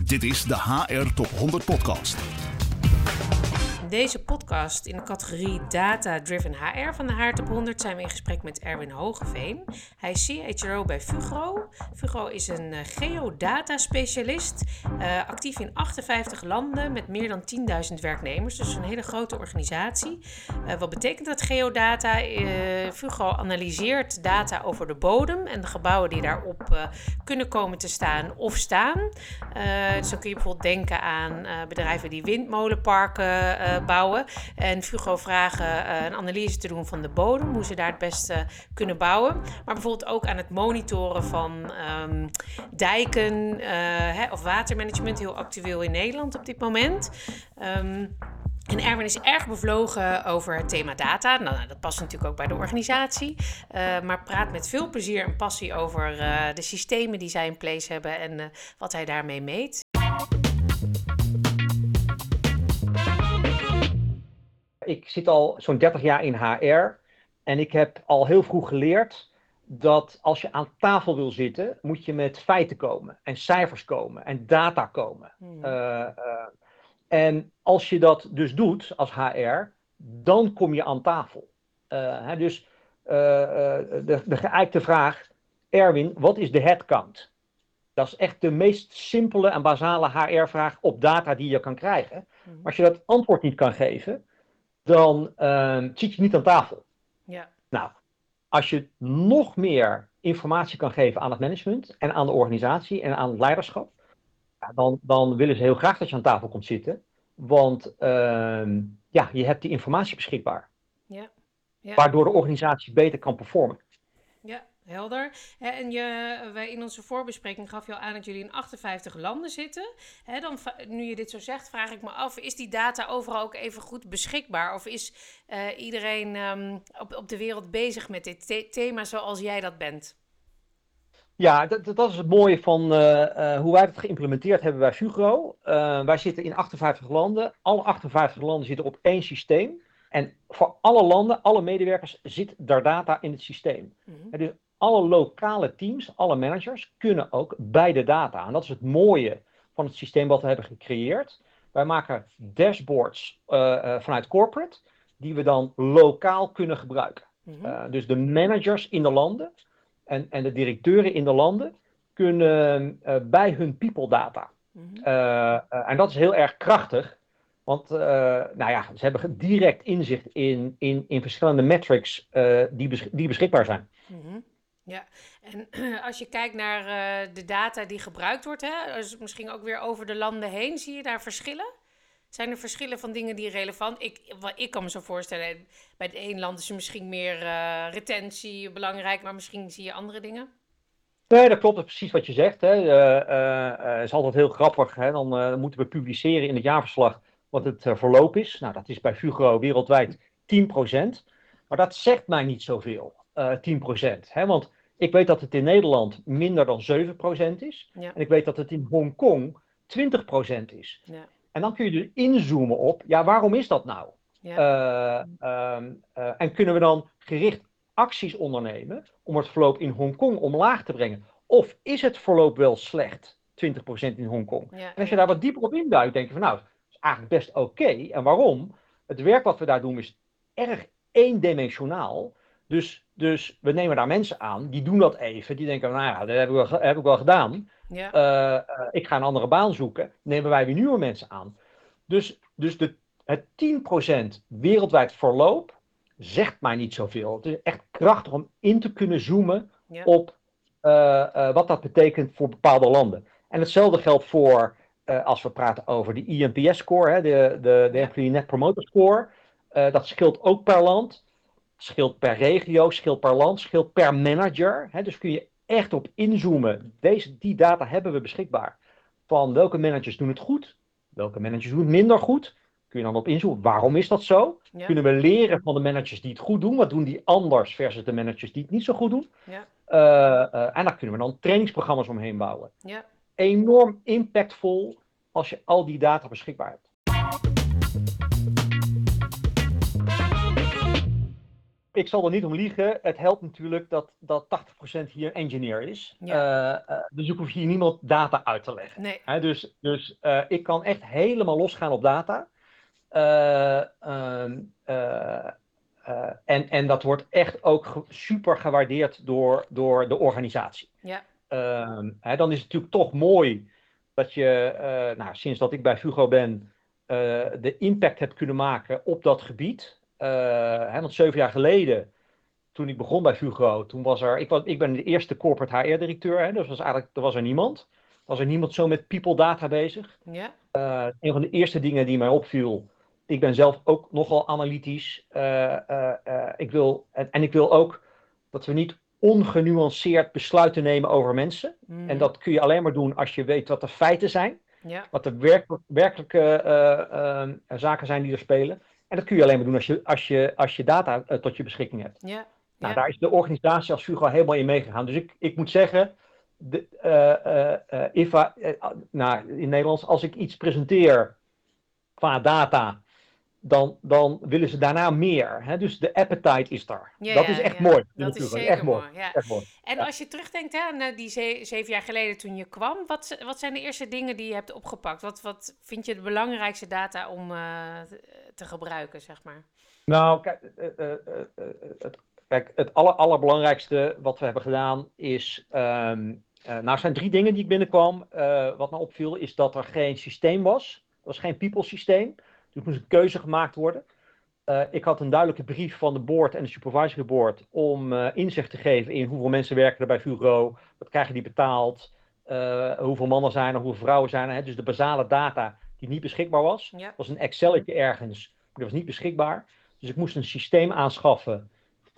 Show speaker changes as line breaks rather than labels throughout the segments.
Dit is de HR Top 100 podcast.
In deze podcast in de categorie Data Driven HR van de HR Top 100 zijn we in gesprek met Erwin Hogeveen. Hij is CHRO bij Fugro. Fugro is een geodata specialist, actief in 58 landen met meer dan 10.000 werknemers. Dus een hele grote organisatie. Wat betekent dat geodata? Fugro analyseert data over de bodem en de gebouwen die daarop kunnen komen te staan of staan. Dus dan kun je bijvoorbeeld denken aan bedrijven die windmolenparken bouwen. En Fugro vragen een analyse te doen van de bodem, hoe ze daar het beste kunnen bouwen. Maar bijvoorbeeld ook aan het monitoren van dijken of watermanagement, heel actueel in Nederland op dit moment. En Erwin is erg bevlogen over het thema data. Nou, dat past natuurlijk ook bij de organisatie. Maar praat met veel plezier en passie over de systemen die zij in place hebben en wat hij daarmee meet.
Ik zit al zo'n 30 jaar in HR en ik heb al heel vroeg geleerd dat als je aan tafel wil zitten, moet je met feiten komen en cijfers komen en data komen. En als je dat dus doet als HR, dan kom je aan tafel. Dus de geëikte vraag, Erwin, wat is de headcount? Dat is echt de meest simpele en basale HR-vraag op data die je kan krijgen. Maar als je dat antwoord niet kan geven, dan zit je niet aan tafel.
Ja.
Nou, als je nog meer informatie kan geven aan het management en aan de organisatie en aan het leiderschap, dan willen ze heel graag dat je aan tafel komt zitten. Want je hebt die informatie beschikbaar.
Ja. Ja.
Waardoor de organisatie beter kan performen.
Ja, helder. En wij in onze voorbespreking gaf je al aan dat jullie in 58 landen zitten. Nu je dit zo zegt, vraag ik me af, is die data overal ook even goed beschikbaar? Of is iedereen op de wereld bezig met dit thema zoals jij dat bent?
Ja, dat is het mooie van hoe wij het geïmplementeerd hebben bij Fugro. Wij zitten in 58 landen. Alle 58 landen zitten op één systeem. En voor alle landen, alle medewerkers, zit daar data in het systeem. Dus alle lokale teams, alle managers, kunnen ook bij de data. En dat is het mooie van het systeem wat we hebben gecreëerd. Wij maken dashboards vanuit corporate, die we dan lokaal kunnen gebruiken. Dus de managers in de landen en de directeuren in de landen kunnen bij hun people data. En dat is heel erg krachtig. Want ze hebben direct inzicht in verschillende metrics die beschikbaar zijn.
Ja, en als je kijkt naar de data die gebruikt wordt, dus misschien ook weer over de landen heen, zie je daar verschillen? Zijn er verschillen van dingen die relevant? Ik kan me zo voorstellen, bij het ene land is er misschien meer retentie belangrijk, maar misschien zie je andere dingen?
Nee, dat klopt. Dat is precies wat je zegt. Het is altijd heel grappig. Dan moeten we publiceren in het jaarverslag wat het verloop is. Nou, dat is bij Fugro wereldwijd 10%. Maar dat zegt mij niet zoveel, 10%. Want ik weet dat het in Nederland minder dan 7% is. Ja. En ik weet dat het in Hongkong 20% is. Ja. En dan kun je dus inzoomen op, waarom is dat nou? Ja. En kunnen we dan gericht acties ondernemen om het verloop in Hongkong omlaag te brengen? Of is het verloop wel slecht, 20% in Hongkong? Ja. En als je daar wat dieper op induikt, denk je van dat is eigenlijk best oké. En waarom? Het werk wat we daar doen is erg eendimensionaal. Dus we nemen daar mensen aan, die doen dat even. Die denken, dat heb ik wel gedaan. Ja. Ik ga een andere baan zoeken. Nemen wij weer nieuwe mensen aan. Dus het 10% wereldwijd verloop zegt mij niet zoveel. Het is echt krachtig om in te kunnen zoomen op wat dat betekent voor bepaalde landen. En hetzelfde geldt voor, als we praten over de eNPS-score, de Employee Net Promoter Score. Dat scheelt ook per land. Scheelt per regio, scheelt per land, scheelt per manager. Dus kun je echt op inzoomen. Die data hebben we beschikbaar. Van welke managers doen het goed, welke managers doen het minder goed. Kun je dan op inzoomen. Waarom is dat zo? Ja. Kunnen we leren van de managers die het goed doen? Wat doen die anders versus de managers die het niet zo goed doen? Ja. En daar kunnen we dan trainingsprogramma's omheen bouwen. Ja. Enorm impactvol als je al die data beschikbaar hebt. ik zal er niet om liegen. Het helpt natuurlijk dat 80% hier engineer is. Dus ik hoef hier niemand data uit te leggen.
Nee.
Dus ik kan echt helemaal losgaan op data. En dat wordt echt ook super gewaardeerd door de organisatie.
Ja.
Dan is het natuurlijk toch mooi dat je, sinds dat ik bij Fugro ben, de impact hebt kunnen maken op dat gebied. Want 7 jaar geleden, toen ik begon bij Fugro, toen was er, ik ben de eerste corporate HR-directeur, dus er was er niemand. Was er niemand zo met people data bezig.
Ja.
Een van de eerste dingen die mij opviel, ik ben zelf ook nogal analytisch. Ik wil ook dat we niet ongenuanceerd besluiten nemen over mensen.
Mm.
En dat kun je alleen maar doen als je weet wat de feiten zijn.
Ja.
Wat de werkelijke zaken zijn die er spelen. En dat kun je alleen maar doen als je data tot je beschikking hebt.
Ja.
Nou, daar is de organisatie als Fugro helemaal in meegegaan. Dus ik moet zeggen, in Nederlands, als ik iets presenteer qua data, dan willen ze daarna meer. Hè? Dus de appetite is daar. Dat is echt mooi.
Dat is zeker
echt mooi.
Ja.
Echt mooi.
En als je terugdenkt aan die 7 jaar geleden toen je kwam, wat zijn de eerste dingen die je hebt opgepakt? Wat vind je de belangrijkste data om te gebruiken, zeg maar?
Nou, kijk, het allerbelangrijkste wat we hebben gedaan is... er zijn 3 dingen die ik binnenkwam. Wat me opviel is dat er geen systeem was. Er was geen people systeem. Dus moest een keuze gemaakt worden. Ik had een duidelijke brief van de board en de supervisory board om inzicht te geven in hoeveel mensen werken er bij Fugro, wat krijgen die betaald, hoeveel mannen zijn er, hoeveel vrouwen zijn er. Hè? Dus de basale data die niet beschikbaar was.
Ja.
Dat was een Excelletje ergens, maar dat was niet beschikbaar. Dus ik moest een systeem aanschaffen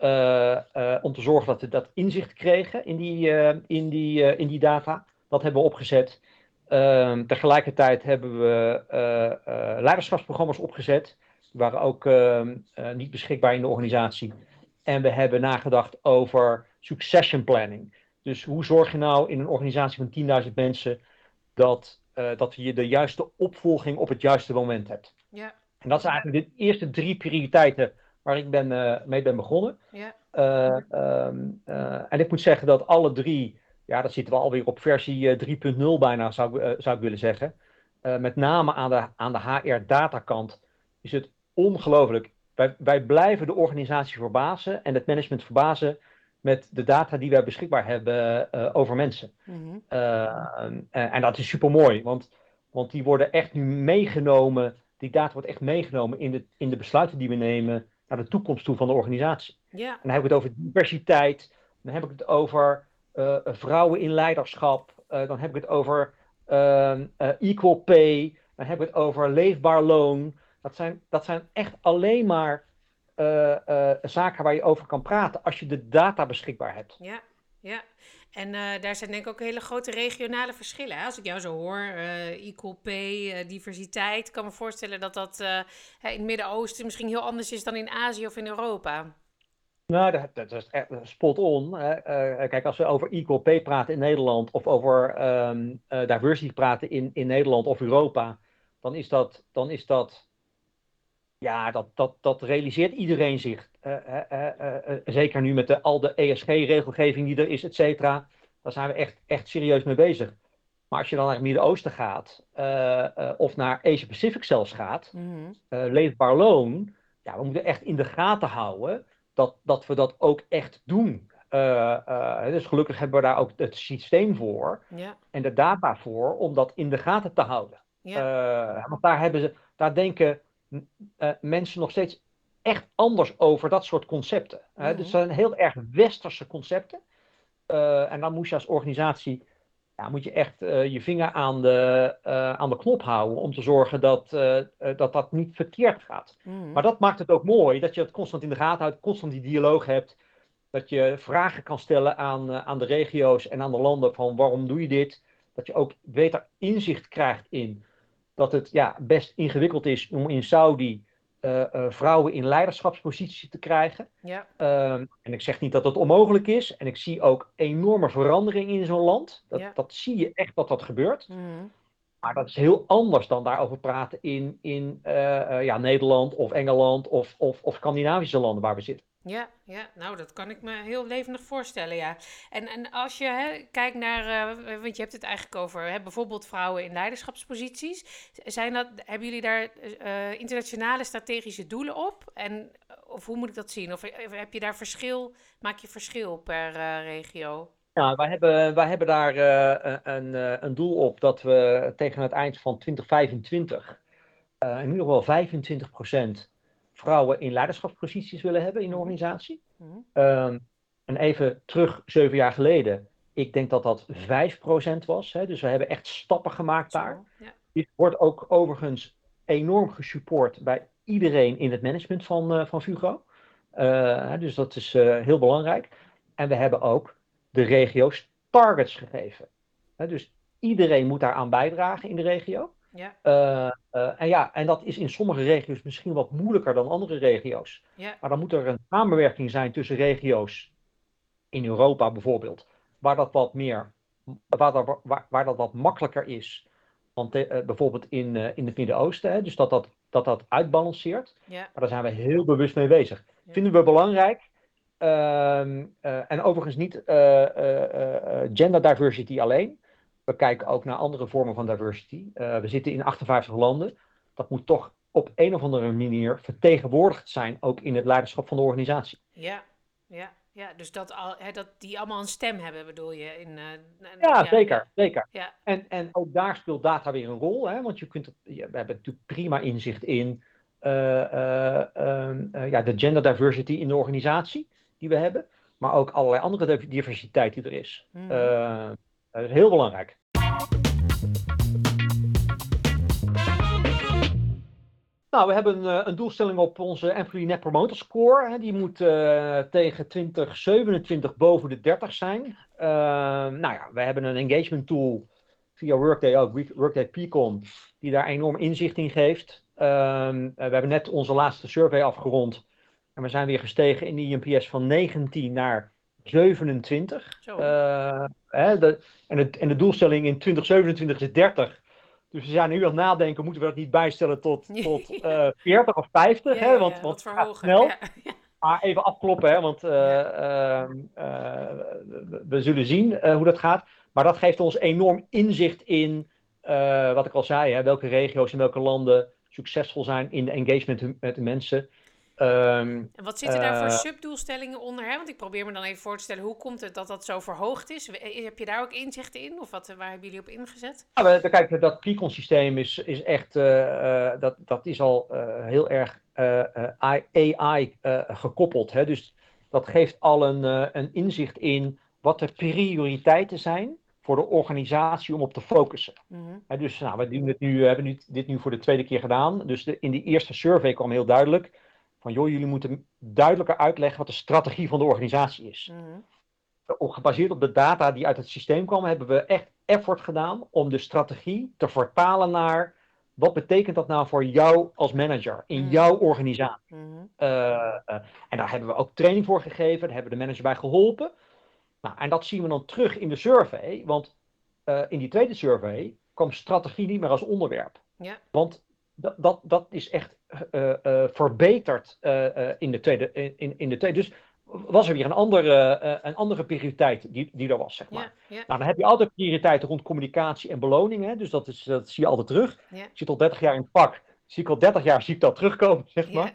om te zorgen dat we dat inzicht kregen in die data. Dat hebben we opgezet. Tegelijkertijd hebben we leiderschapsprogramma's opgezet. Die waren ook niet beschikbaar in de organisatie. En we hebben nagedacht over succession planning. Dus hoe zorg je nou in een organisatie van 10.000 mensen dat je de juiste opvolging op het juiste moment hebt.
Ja.
En dat zijn eigenlijk de eerste 3 prioriteiten waar ik mee ben begonnen.
Ja.
En ik moet zeggen dat alle 3, ja, dat zitten we alweer op versie 3.0 bijna, zou ik willen zeggen. Met name aan de HR-datakant is het ongelooflijk. Wij blijven de organisatie verbazen en het management verbazen met de data die wij beschikbaar hebben over mensen.
Mm-hmm.
En dat is super mooi, want die worden echt nu meegenomen. Die data wordt echt meegenomen in de besluiten die we nemen naar de toekomst toe van de organisatie.
Ja.
En dan heb ik het over diversiteit, dan heb ik het over vrouwen in leiderschap, dan heb ik het over equal pay, dan heb ik het over leefbaar loon. Dat zijn echt alleen maar zaken waar je over kan praten als je de data beschikbaar hebt.
Ja, ja. En daar zijn denk ik ook hele grote regionale verschillen. Hè? Als ik jou zo hoor, equal pay, diversiteit. Ik kan me voorstellen dat in het Midden-Oosten misschien heel anders is dan in Azië of in Europa.
Nou, dat is echt spot on. Kijk, als we over equal pay praten in Nederland of over diversity praten in Nederland of Europa, dan is dat ja, dat realiseert iedereen zich. Zeker nu met al de ESG-regelgeving die er is, et cetera. Daar zijn we echt serieus mee bezig. Maar als je dan naar het Midden-Oosten gaat, of naar Asia-Pacific zelfs gaat, leefbaar loon, ja, we moeten echt in de gaten houden dat we dat ook echt doen. Dus gelukkig hebben we daar ook het systeem voor en de data voor om dat in de gaten te houden. Want daar denken mensen nog steeds echt anders over dat soort concepten. Dus dat zijn heel erg westerse concepten. En dan moet je als organisatie moet je echt je vinger aan de knop houden om te zorgen dat niet verkeerd gaat. Maar dat maakt het ook mooi, dat je het constant in de gaten houdt, constant die dialoog hebt, dat je vragen kan stellen aan de regio's en aan de landen van waarom doe je dit? Dat je ook beter inzicht krijgt in dat het best ingewikkeld is om in Saudi vrouwen in leiderschapsposities te krijgen.
Ja.
En ik zeg niet dat het onmogelijk is. En ik zie ook enorme verandering in zo'n land. Dat zie je echt dat gebeurt. Maar dat is heel anders dan daarover praten in Nederland of Engeland of Scandinavische landen waar we zitten.
Ja, ja, nou dat kan ik me heel levendig voorstellen, ja. En als je kijkt naar, want je hebt het eigenlijk over bijvoorbeeld vrouwen in leiderschapsposities. Hebben jullie daar internationale strategische doelen op? Of hoe moet ik dat zien? Of heb je daar maak je verschil per regio?
Ja, wij hebben daar een doel op dat we tegen het eind van 2025 in ieder geval 25% vrouwen in leiderschapsposities willen hebben in de
Mhm,
organisatie.
mhm.
Ehm, en even terug, 7 jaar geleden, ik denk dat dat 5% was. Hè, dus we hebben echt stappen gemaakt daar.
Zo, ja.
Dit wordt ook overigens enorm gesupport bij iedereen in het management van Fugro. Dus dat is heel belangrijk. En we hebben ook de regio's targets gegeven. Dus iedereen moet daaraan bijdragen in de regio.
Ja,
En dat is in sommige regio's misschien wat moeilijker dan andere regio's.
ja,
Maar dan moet er een samenwerking zijn tussen regio's in Europa bijvoorbeeld, waar dat wat meer, waar dat wat makkelijker is. Want bijvoorbeeld in het Midden-Oosten, dus dat uitbalanceert.
ja,
Maar daar zijn we heel bewust mee bezig.
ja.
Vinden we belangrijk. En overigens niet gender diversity alleen. We kijken ook naar andere vormen van diversity. We zitten in 58 landen. Dat moet toch op een of andere manier vertegenwoordigd zijn, ook in het leiderschap van de organisatie.
Ja, ja, ja. Dus dat die allemaal een stem hebben, bedoel je?
Ja,
Ja, ja,
zeker.
ja,
En ook daar speelt data weer een rol, hè? Want we hebben natuurlijk prima inzicht in de gender diversity in de organisatie die we hebben, maar ook allerlei andere diversiteit die er is.
mhm.
Dat is heel belangrijk. Nou, we hebben een doelstelling op onze Employee Net Promoter Score. Hè. Die moet tegen 2027 boven de 30 zijn. We hebben een engagement tool via Workday ook, Workday Peakon, die daar enorm inzicht in geeft. We hebben net onze laatste survey afgerond. En we zijn weer gestegen in de NPS van 19 naar 27.
Zo.
En de doelstelling in 2027 is 30. Dus we zijn nu aan het nadenken, moeten we dat niet bijstellen tot 40 of 50?
Ja,
Hè?
ja,
Want
ja,
het
wat
gaat
verhogen.
snel.
Ja, ja,
Maar even afkloppen, hè? Want we zullen zien hoe dat gaat. Maar dat geeft ons enorm inzicht in, wat ik al zei, hè? Welke regio's en welke landen succesvol zijn in de engagement met de mensen.
En wat zitten daar voor subdoelstellingen onder? Hè? Want ik probeer me dan even voor te stellen, hoe komt het dat dat zo verhoogd is? Heb je daar ook inzicht in? Of waar hebben jullie op ingezet?
Kijk, dat Peakon-systeem is echt, dat is al heel erg AI gekoppeld. Hè? Dus dat geeft al een inzicht in wat de prioriteiten zijn voor de organisatie om op te focussen.
Mhm.
Dus we hebben dit nu voor de tweede keer gedaan. Dus in die eerste survey kwam heel duidelijk van, joh, jullie moeten duidelijker uitleggen wat de strategie van de organisatie is.
Mhm.
Gebaseerd op de data die uit het systeem kwamen, hebben we echt effort gedaan om de strategie te vertalen naar wat betekent dat nou voor jou als manager in jouw organisatie.
Mhm.
En daar hebben we ook training voor gegeven, daar hebben we de manager bij geholpen. Nou, en dat zien we dan terug in de survey, want in die tweede survey kwam strategie niet meer als onderwerp.
Ja.
Want dat is echt verbeterd in de tweede. Dus was er weer een andere prioriteit die er was, zeg maar.
Ja, ja.
Nou, dan heb je altijd prioriteiten rond communicatie en beloning. Hè? Dus dat zie je altijd terug.
Ja.
Ik zit al 30 jaar in het vak. Zie ik al 30 jaar zie ik dat terugkomen, zeg maar.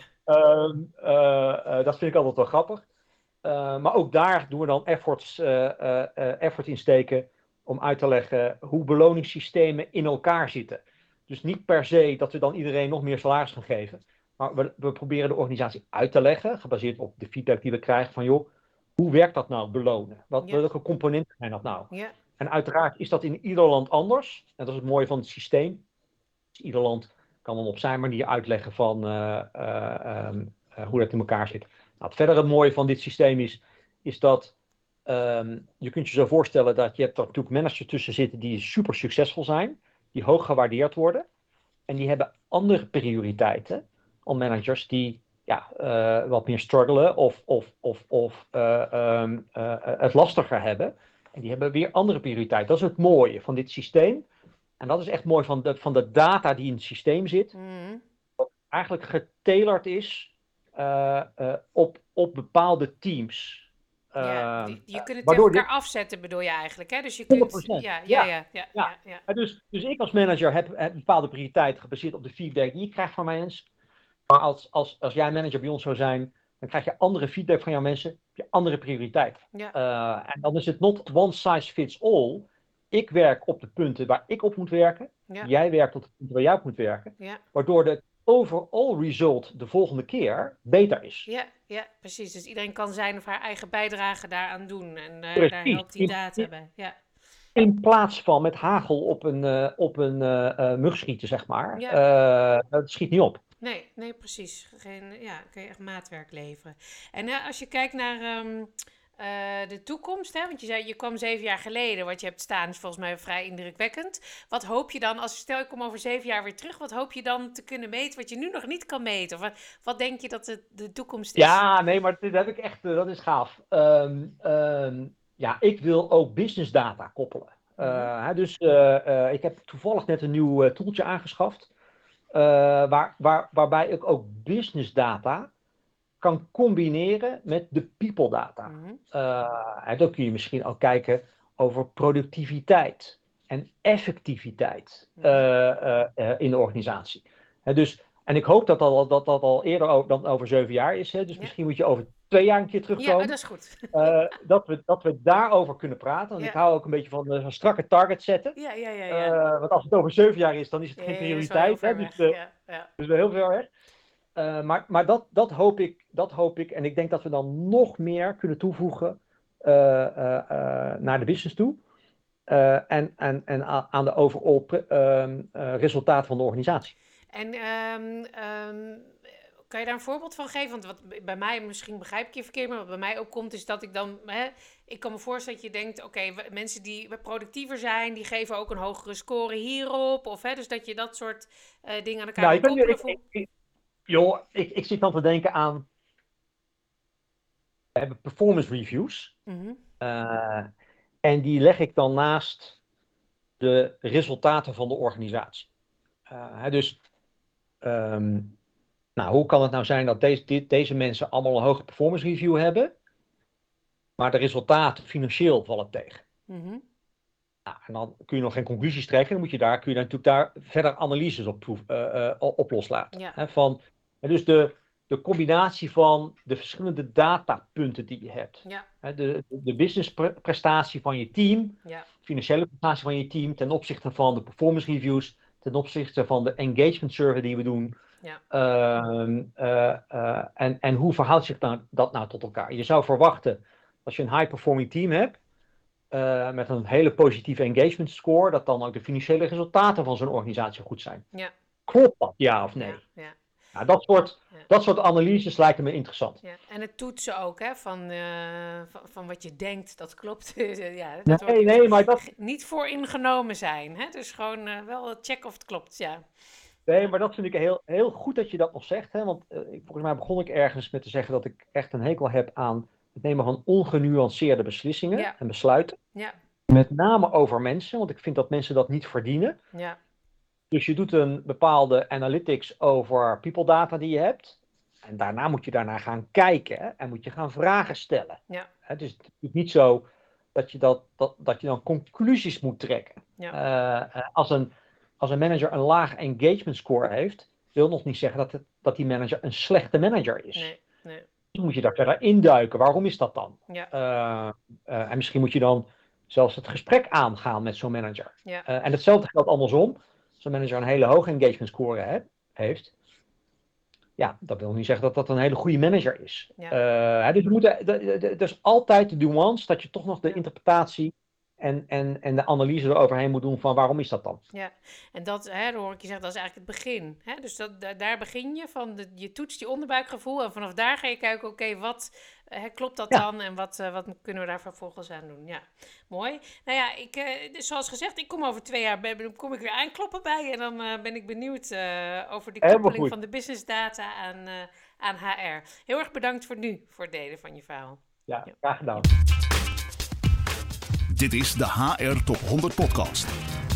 Ja.
Dat vind ik altijd wel grappig. Maar ook daar doen we dan effort in steken om uit te leggen hoe beloningssystemen in elkaar zitten. Dus niet per se dat we dan iedereen nog meer salaris gaan geven. Maar we proberen de organisatie uit te leggen, gebaseerd op de feedback die we krijgen van, joh, hoe werkt dat nou, belonen? Welke componenten zijn dat nou?
Ja.
En uiteraard is dat in ieder land anders. En dat is het mooie van het systeem. Dus ieder land kan dan op zijn manier uitleggen van hoe dat in elkaar zit. Nou, het mooie van dit systeem is dat je kunt je zo voorstellen dat je hebt er natuurlijk managers tussen zitten die super succesvol zijn, die hoog gewaardeerd worden. En die hebben andere prioriteiten dan managers die wat meer struggelen of het lastiger hebben. En die hebben weer andere prioriteiten. Dat is het mooie van dit systeem. en dat is echt mooi van de data die in het systeem zit, eigenlijk getailerd is op bepaalde teams.
Je kunt het tegen
waardoor
elkaar afzetten, bedoel je eigenlijk, hè? Dus je kunt...
100%.
Ja.
Dus ik als manager heb bepaalde prioriteiten gebaseerd op de feedback die ik krijg van mijn mensen. Maar als jij manager bij ons zou zijn, dan krijg je andere feedback van jouw mensen, heb je andere prioriteiten. En dan is het not one size fits all. Ik werk op de punten waar ik op moet werken. Jij werkt op de punten waar jij op moet werken. Waardoor de overall result de volgende keer beter is.
Ja, precies. Dus iedereen kan zijn of haar eigen bijdrage daaraan doen. En daar helpt die data bij. Ja.
In plaats van met hagel op een mug schieten, zeg maar. Dat schiet niet op.
Nee, precies. Kun je echt maatwerk leveren. En als je kijkt naar de toekomst, hè, want je zei, je kwam 7 jaar geleden, wat je hebt staan is volgens mij vrij indrukwekkend. Wat hoop je dan, stel ik kom over 7 jaar weer terug, wat hoop je dan te kunnen meten wat je nu nog niet kan meten? Of wat denk je dat de toekomst is?
Ja, nee, maar dit heb ik echt, dat is gaaf. Ik wil ook business data koppelen. Dus ik heb toevallig net een nieuw toeltje aangeschaft. Waarbij ik ook business data kan combineren met de people data. Dan kun je misschien ook kijken over productiviteit en effectiviteit in de organisatie. En ik hoop dat al eerder dan over 7 jaar is. Dus misschien moet je over 2 jaar een keer terugkomen.
Ja, dat is goed.
Dat we daarover kunnen praten. Want ik hou ook een beetje van zo'n strakke target zetten. Want als het over 7 jaar is, dan is het geen prioriteit. Dus wel heel ver weg. Maar dat hoop ik. En ik denk dat we dan nog meer kunnen toevoegen naar de business toe. En aan de overall resultaten van de organisatie.
En kan je daar een voorbeeld van geven? Want wat bij mij, misschien begrijp ik je verkeerd, maar wat bij mij ook komt is dat ik dan... ik kan me voorstellen dat je denkt, oké, mensen die productiever zijn, die geven ook een hogere score hierop. Dus dat je dat soort dingen aan elkaar kan koppelen.
Ik zit dan te denken aan... We hebben performance reviews. En die leg ik dan naast de resultaten van de organisatie. Hoe kan het nou zijn dat deze mensen allemaal een hoge performance review hebben, maar de resultaten financieel vallen tegen? En dan kun je nog geen conclusies trekken, dan kun je natuurlijk daar verder analyses op loslaten. Dus de combinatie van de verschillende datapunten die je hebt. De business prestatie van je team, financiële prestatie van je team ten opzichte van de performance reviews, ten opzichte van de engagement survey die we doen. En hoe verhoudt zich dat nou tot elkaar? Je zou verwachten, als je een high-performing team hebt, met een hele positieve engagement score, dat dan ook de financiële resultaten van zo'n organisatie goed zijn. Klopt dat, ja of nee? Dat soort analyses lijken me interessant.
En het toetsen ook, hè, van wat je denkt dat klopt.
Maar
niet vooringenomen zijn. Hè? Dus gewoon wel checken of het klopt,
Nee, maar dat vind ik heel, heel goed dat je dat nog zegt. Hè? Want volgens mij begon ik ergens met te zeggen dat ik echt een hekel heb aan het nemen van ongenuanceerde beslissingen en besluiten. Met name over mensen, want ik vind dat mensen dat niet verdienen. Dus je doet een bepaalde analytics over people data die je hebt. En daarna moet je daarna gaan kijken en moet je gaan vragen stellen. Dus het is niet zo dat je dan conclusies moet trekken. Als een manager een laag engagement score heeft, wil nog niet zeggen dat die manager een slechte manager is. Nee. Dan moet je daar verder induiken. Waarom is dat dan? En misschien moet je dan zelfs het gesprek aangaan met zo'n manager. En hetzelfde geldt andersom. Als een manager een hele hoge engagement score heeft, dat wil niet zeggen dat dat een hele goede manager is. Dus er is altijd de nuance dat je toch nog de interpretatie en de analyse eroverheen moet doen van waarom is dat dan?
En dat, dan hoor ik je zeggen, dat is eigenlijk het begin. Dus daar begin je van, je toetst je onderbuikgevoel en vanaf daar ga je kijken, oké, wat klopt dat dan en wat kunnen we daar vervolgens aan doen? Ja, mooi. Nou ja, zoals gezegd, ik kom over 2 jaar, kom ik weer aankloppen bij je en dan ben ik benieuwd over de koppeling van de business data aan HR. Heel erg bedankt voor het delen van je verhaal.
Ja, graag gedaan.
Dit is de HR Top 100 podcast.